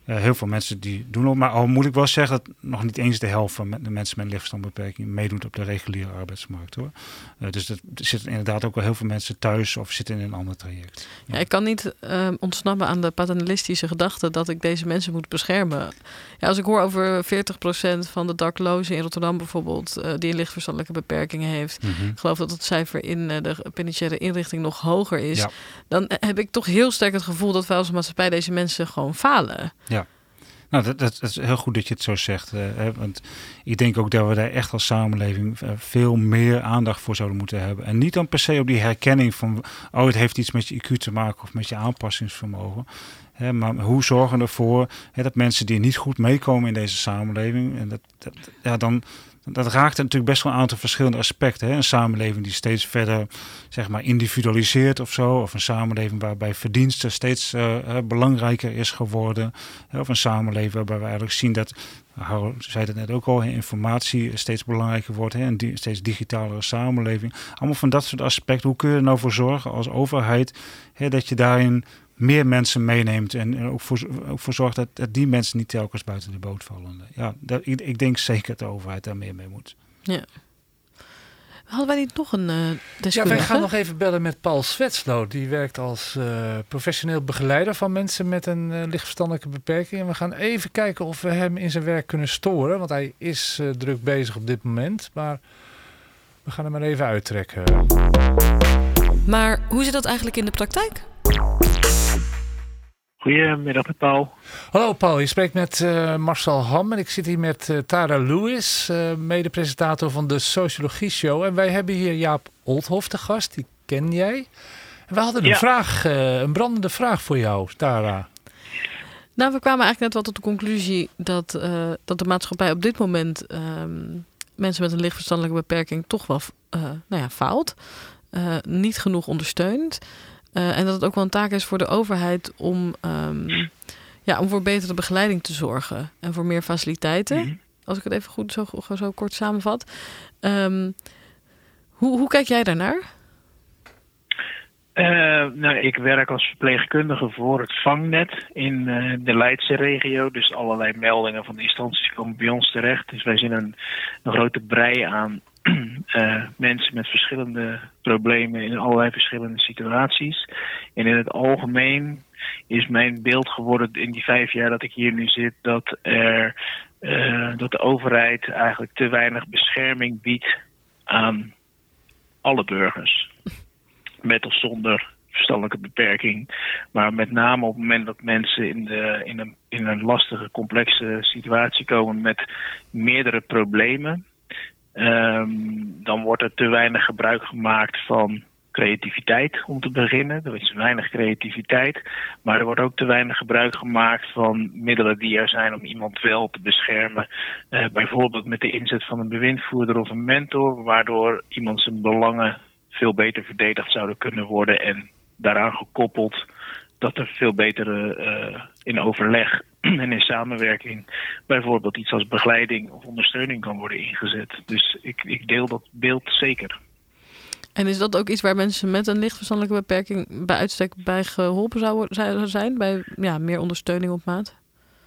Uh, heel veel mensen die doen ook, maar al moet ik wel zeggen dat nog niet eens de helft van de mensen met een lichtverstandbeperking meedoet op de reguliere arbeidsmarkt, hoor. Uh, dus er zitten inderdaad ook wel heel veel mensen thuis of zitten in een ander traject. Ja. Ja, ik kan niet uh, ontsnappen aan de paternalistische gedachte dat ik deze mensen moet beschermen. Ja, als ik hoor over veertig procent van de daklozen in Rotterdam bijvoorbeeld, uh, die een lichtverstandelijke beperking heeft. Mm-hmm. Ik geloof dat het cijfer in uh, de penitentiaire inrichting nog hoger is. Ja. Dan heb ik toch heel sterk het gevoel dat wij als maatschappij deze mensen gewoon falen. Ja. Nou, dat, dat, dat is heel goed dat je het zo zegt. Uh, hè, want ik denk ook dat we daar echt als samenleving uh, veel meer aandacht voor zouden moeten hebben. En niet dan per se op die herkenning van, oh, het heeft iets met je I Q te maken of met je aanpassingsvermogen. Hè, maar hoe zorgen we ervoor hè, dat mensen die niet goed meekomen in deze samenleving, en dat, dat, ja, dan, dat raakt natuurlijk best wel een aantal verschillende aspecten. Hè. Een samenleving die steeds verder, zeg maar, individualiseert of zo. Of een samenleving waarbij verdiensten steeds uh, belangrijker is geworden. Hè. Of een samenleving waarbij we eigenlijk zien dat, Harold zei het net ook al, informatie steeds belangrijker wordt. Hè. Een die, steeds digitalere samenleving. Allemaal van dat soort aspecten. Hoe kun je er nou voor zorgen als overheid, hè, dat je daarin meer mensen meeneemt en ook voor, ook voor zorgt dat, dat die mensen niet telkens buiten de boot vallen. Ja, dat, ik, ik denk zeker dat de overheid daar meer mee moet. Ja. Hadden wij niet nog een uh, deskundige? Ja, wij gaan nog even bellen met Paul Zwetsloot. Die werkt als uh, professioneel begeleider van mensen met een uh, lichtverstandelijke beperking. En we gaan even kijken of we hem in zijn werk kunnen storen. Want hij is uh, druk bezig op dit moment. Maar we gaan hem maar even uittrekken. Maar hoe zit dat eigenlijk in de praktijk? Goedemiddag met Paul. Hallo Paul, je spreekt met uh, Marcel Ham en ik zit hier met uh, Tara Lewis, uh, mede-presentator van de Sociologie Show. En wij hebben hier Jaap Olthoff te gast, die ken jij. En we hadden een, ja. vraag, uh, een brandende vraag voor jou, Tara. Nou, we kwamen eigenlijk net wel tot de conclusie dat, uh, dat de maatschappij op dit moment uh, mensen met een lichtverstandelijke beperking toch wel uh, nou ja, faalt. Uh, niet genoeg ondersteunt. Uh, en dat het ook wel een taak is voor de overheid om, um, ja, om voor betere begeleiding te zorgen. En voor meer faciliteiten. Mm-hmm. Als ik het even goed zo, zo kort samenvat. Um, hoe, hoe kijk jij daarnaar? Uh, nou, ik werk als verpleegkundige voor het vangnet in uh, de Leidse regio. Dus allerlei meldingen van de instanties komen bij ons terecht. Dus wij zien een, een grote brei aan Uh, mensen met verschillende problemen in allerlei verschillende situaties. En in het algemeen is mijn beeld geworden in die vijf jaar dat ik hier nu zit, dat er uh, dat de overheid eigenlijk te weinig bescherming biedt aan alle burgers. Met of zonder verstandelijke beperking. Maar met name op het moment dat mensen in, de, in, een, in een lastige, complexe situatie komen met meerdere problemen. Um, dan wordt er te weinig gebruik gemaakt van creativiteit om te beginnen. Er is weinig creativiteit, maar er wordt ook te weinig gebruik gemaakt van middelen die er zijn om iemand wel te beschermen. Uh, bijvoorbeeld met de inzet van een bewindvoerder of een mentor, waardoor iemand zijn belangen veel beter verdedigd zouden kunnen worden en daaraan gekoppeld dat er veel beter uh, in overleg en in samenwerking bijvoorbeeld iets als begeleiding of ondersteuning kan worden ingezet. Dus ik, ik deel dat beeld zeker. En is dat ook iets waar mensen met een lichtverstandelijke beperking bij uitstek bij geholpen zouden zijn? Bij ja, meer ondersteuning op maat?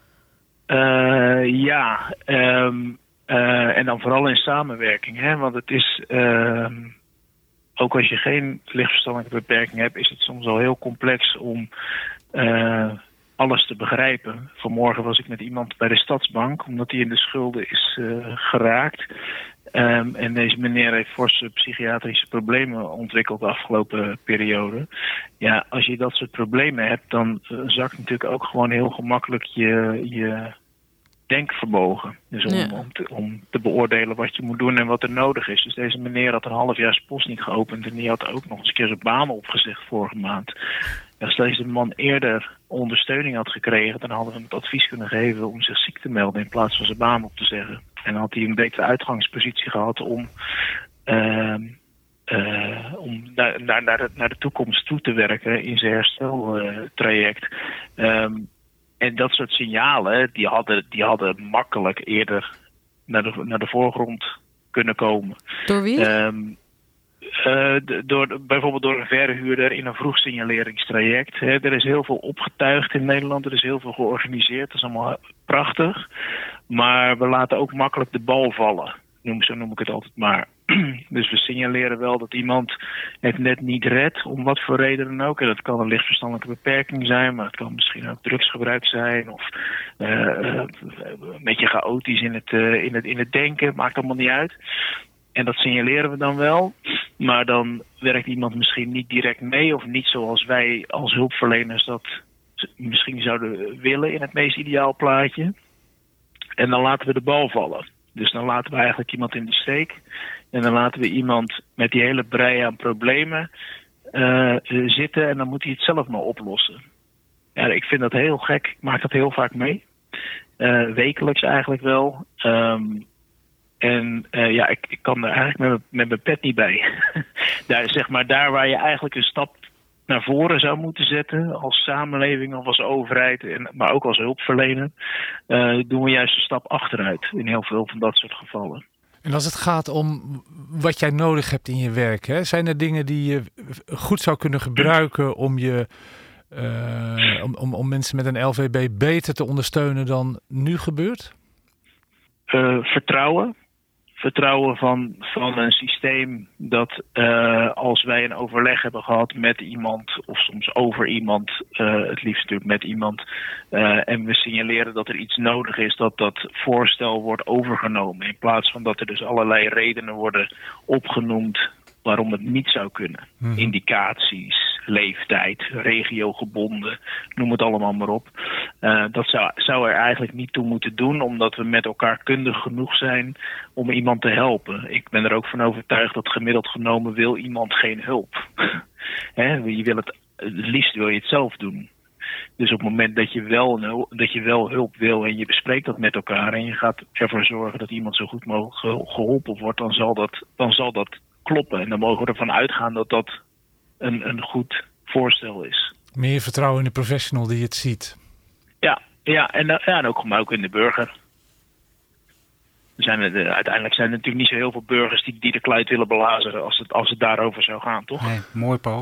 Uh, ja, um, uh, en dan vooral in samenwerking. Hè? Want het is, uh, ook als je geen lichtverstandelijke beperking hebt, is het soms al heel complex om Uh, alles te begrijpen. Vanmorgen was ik met iemand bij de Stadsbank, omdat hij in de schulden is uh, geraakt. Um, en deze meneer heeft forse psychiatrische problemen ontwikkeld de afgelopen periode. Ja, als je dat soort problemen hebt, dan uh, zakt natuurlijk ook gewoon heel gemakkelijk je, je denkvermogen. Dus om, ja. om, te, om te beoordelen wat je moet doen en wat er nodig is. Dus deze meneer had een half jaar zijn post niet geopend en die had ook nog eens een keer zijn baan opgezegd vorige maand. Als deze man eerder ondersteuning had gekregen, dan hadden we hem het advies kunnen geven om zich ziek te melden in plaats van zijn baan op te zeggen. En dan had hij een betere uitgangspositie gehad om, uh, uh, om naar, naar, naar, de, naar de toekomst toe te werken in zijn hersteltraject. Uh, um, en dat soort signalen, die hadden, die hadden makkelijk eerder naar de, naar de voorgrond kunnen komen. Door wie? Um, uh, door, bijvoorbeeld door een verhuurder in een vroegsignaleringstraject. Hè. Er is heel veel opgetuigd in Nederland. Er is heel veel georganiseerd. Dat is allemaal prachtig. Maar we laten ook makkelijk de bal vallen. Noem, zo noem ik het altijd maar. Dus we signaleren wel dat iemand het net niet redt, om wat voor reden dan ook. En dat kan een lichtverstandelijke beperking zijn, maar het kan misschien ook drugsgebruik zijn. Of uh, een beetje chaotisch in het, uh, in, het, in het denken, maakt allemaal niet uit. En dat signaleren we dan wel. Maar dan werkt iemand misschien niet direct mee, of niet zoals wij als hulpverleners dat misschien zouden willen in het meest ideaal plaatje. En dan laten we de bal vallen. Dus dan laten we eigenlijk iemand in de steek. En dan laten we iemand met die hele brei aan problemen uh, zitten. En dan moet hij het zelf maar oplossen. Ja, ik vind dat heel gek. Ik maak dat heel vaak mee. Uh, wekelijks eigenlijk wel. Um, en uh, ja, ik, ik kan er eigenlijk met, met mijn pet niet bij. daar, zeg maar, daar waar je eigenlijk een stap naar voren zou moeten zetten, als samenleving of als overheid, en, maar ook als hulpverlener, uh, doen we juist een stap achteruit in heel veel van dat soort gevallen. En als het gaat om wat jij nodig hebt in je werk, hè, zijn er dingen die je goed zou kunnen gebruiken om, je, uh, om, om, om mensen met een L V B beter te ondersteunen dan nu gebeurt? Uh, vertrouwen. Vertrouwen van, van een systeem dat uh, als wij een overleg hebben gehad met iemand, of soms over iemand, uh, het liefst natuurlijk met iemand, uh, en we signaleren dat er iets nodig is, dat dat voorstel wordt overgenomen. In plaats van dat er dus allerlei redenen worden opgenoemd waarom het niet zou kunnen. Hmm. Indicaties, leeftijd, regiogebonden, noem het allemaal maar op. Uh, dat zou, zou er eigenlijk niet toe moeten doen, omdat we met elkaar kundig genoeg zijn om iemand te helpen. Ik ben er ook van overtuigd dat gemiddeld genomen wil iemand geen hulp. Hè, je wil het, het liefst wil je het zelf doen. Dus op het moment dat je, wel, dat je wel hulp wil en je bespreekt dat met elkaar en je gaat ervoor zorgen dat iemand zo goed mogelijk geholpen wordt, dan zal dat, dan zal dat kloppen. En dan mogen we ervan uitgaan dat dat een, een goed voorstel is. Meer vertrouwen in de professional die het ziet. Ja, ja, en, ja en ook, maar ook in de burger. Er zijn er, de, uiteindelijk zijn er natuurlijk niet zo heel veel burgers die, die de kluit willen belazeren als het, als het daarover zou gaan, toch? Nee, mooi, Paul.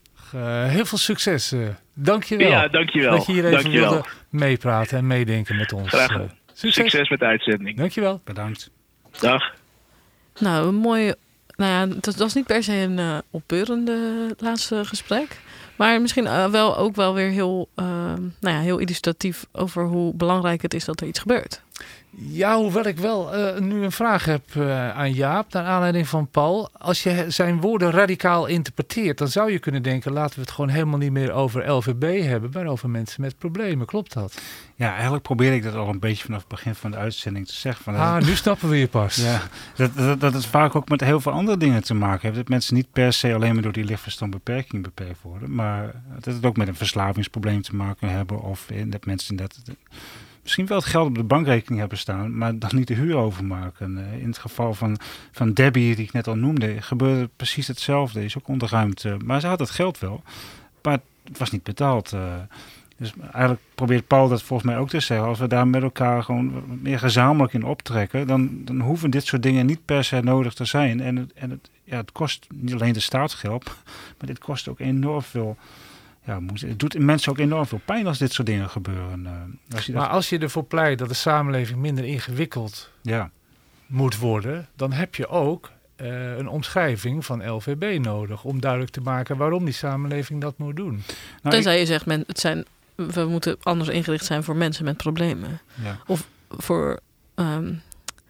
Uh, heel veel succes. Uh, dank je wel. Ja, dank je wel. Dat je hier even Dankjewel. wilde meepraten en meedenken met ons. Graag. Uh, succes. Succes met de uitzending. Dank je wel. Bedankt. Dag. Nou, een mooie... Nou ja, dat was niet per se een uh, opbeurende laatste gesprek. Maar misschien uh, wel ook wel weer heel, uh, nou ja, heel illustratief over hoe belangrijk het is dat er iets gebeurt. Ja, hoewel ik wel uh, nu een vraag heb uh, aan Jaap, naar aanleiding van Paul. Als je zijn woorden radicaal interpreteert, dan zou je kunnen denken, laten we het gewoon helemaal niet meer over L V B hebben, maar over mensen met problemen. Klopt dat? Ja, eigenlijk probeer ik dat al een beetje vanaf het begin van de uitzending te zeggen. Van ah, dat, nu snappen we je pas. Ja, dat, dat, dat het vaak ook met heel veel andere dingen te maken heeft. Dat mensen niet per se alleen maar door die lichtverstandbeperking beperkt worden, maar dat het ook met een verslavingsprobleem te maken hebben of in, dat mensen dat... misschien wel het geld op de bankrekening hebben staan, maar dan niet de huur overmaken. Uh, in het geval van, van Debbie, die ik net al noemde, gebeurde precies hetzelfde. Die is ook ontruimd. Uh, maar ze had het geld wel, maar het was niet betaald. Uh, dus eigenlijk probeert Paul dat volgens mij ook te zeggen. Als we daar met elkaar gewoon meer gezamenlijk in optrekken, dan, dan hoeven dit soort dingen niet per se nodig te zijn. En het, en het, ja, het kost niet alleen de staatsgeld, maar dit kost ook enorm veel. Ja, het doet mensen ook enorm veel pijn als dit soort dingen gebeuren. Uh, als je maar dat... als je ervoor pleit dat de samenleving minder ingewikkeld ja. moet worden, dan heb je ook uh, een omschrijving van L V B nodig om duidelijk te maken waarom die samenleving dat moet doen. Nou, Tenzij ik... je zegt, men, het zijn, we moeten anders ingericht zijn voor mensen met problemen. Ja. Of voor... Um,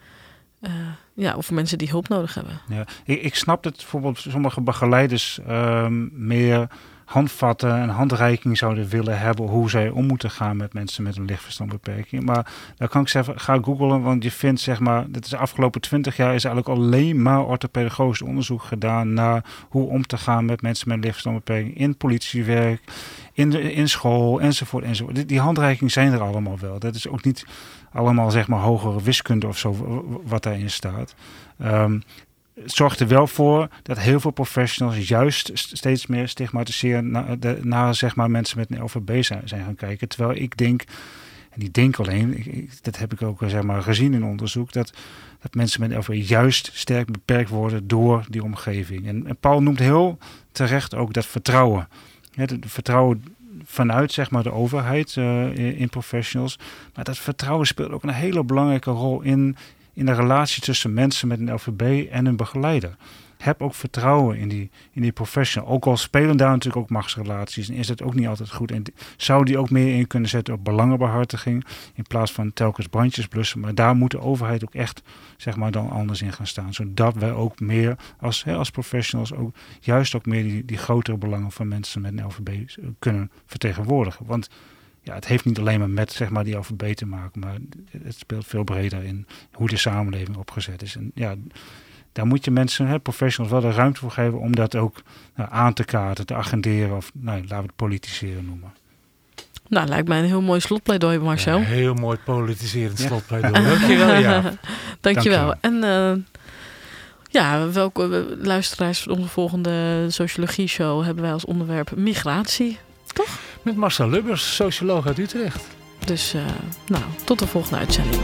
Uh, ja, of voor mensen die hulp nodig hebben. Ja, ik, ik snap dat bijvoorbeeld sommige begeleiders um, meer handvatten en handreiking zouden willen hebben hoe zij om moeten gaan met mensen met een lichtverstandbeperking. Maar dan kan ik zeggen, ga googlen, want je vindt, zeg maar, dit is de afgelopen twintig jaar is eigenlijk alleen maar orthopedagogisch onderzoek gedaan naar hoe om te gaan met mensen met een lichtverstandbeperking in politiewerk, in, de, in school, enzovoort, enzovoort. Die, die handreikingen zijn er allemaal wel. Dat is ook niet allemaal, zeg maar, hogere wiskunde of zo wat daarin staat. Um, Het zorgt er wel voor dat heel veel professionals juist steeds meer stigmatiseren naar, de, naar zeg maar, mensen met een L V B zijn, zijn gaan kijken. Terwijl ik denk, En die denken alleen, ik, ik, dat heb ik ook zeg maar, gezien in onderzoek, dat, dat mensen met L V B juist sterk beperkt worden door die omgeving. En, en Paul noemt heel terecht ook dat vertrouwen. Ja, het vertrouwen vanuit zeg maar, de overheid uh, in, in professionals. Maar dat vertrouwen speelt ook een hele belangrijke rol in, in de relatie tussen mensen met een L V B en een begeleider. Heb ook vertrouwen in die, in die professional. Ook al spelen daar natuurlijk ook machtsrelaties en is dat ook niet altijd goed. En zou die ook meer in kunnen zetten op belangenbehartiging in plaats van telkens brandjes blussen. Maar daar moet de overheid ook echt zeg maar, dan anders in gaan staan. Zodat wij ook meer als, hè, als professionals ook juist ook meer die, die grotere belangen van mensen met een L V B kunnen vertegenwoordigen. Want ja, het heeft niet alleen maar met zeg maar, die L V B te maken, maar het speelt veel breder in hoe de samenleving opgezet is. En ja, daar moet je mensen, hè, professionals, wel de ruimte voor geven om dat ook nou, aan te kaarten, te agenderen of nou, laten we het politiseren noemen. Nou, lijkt mij een heel mooi slotpleidooi, Marcel. Ja, heel mooi politiserend ja. slotpleidooi. Dankjewel, ja. Dankjewel. En uh, ja, welke luisteraars van onze volgende sociologie-show hebben wij als onderwerp migratie, toch? Met Marcel Lubbers, socioloog uit Utrecht. Dus, uh, nou, tot de volgende uitzending.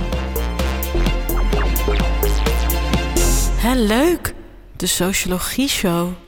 Hé, leuk! De Sociologie Show.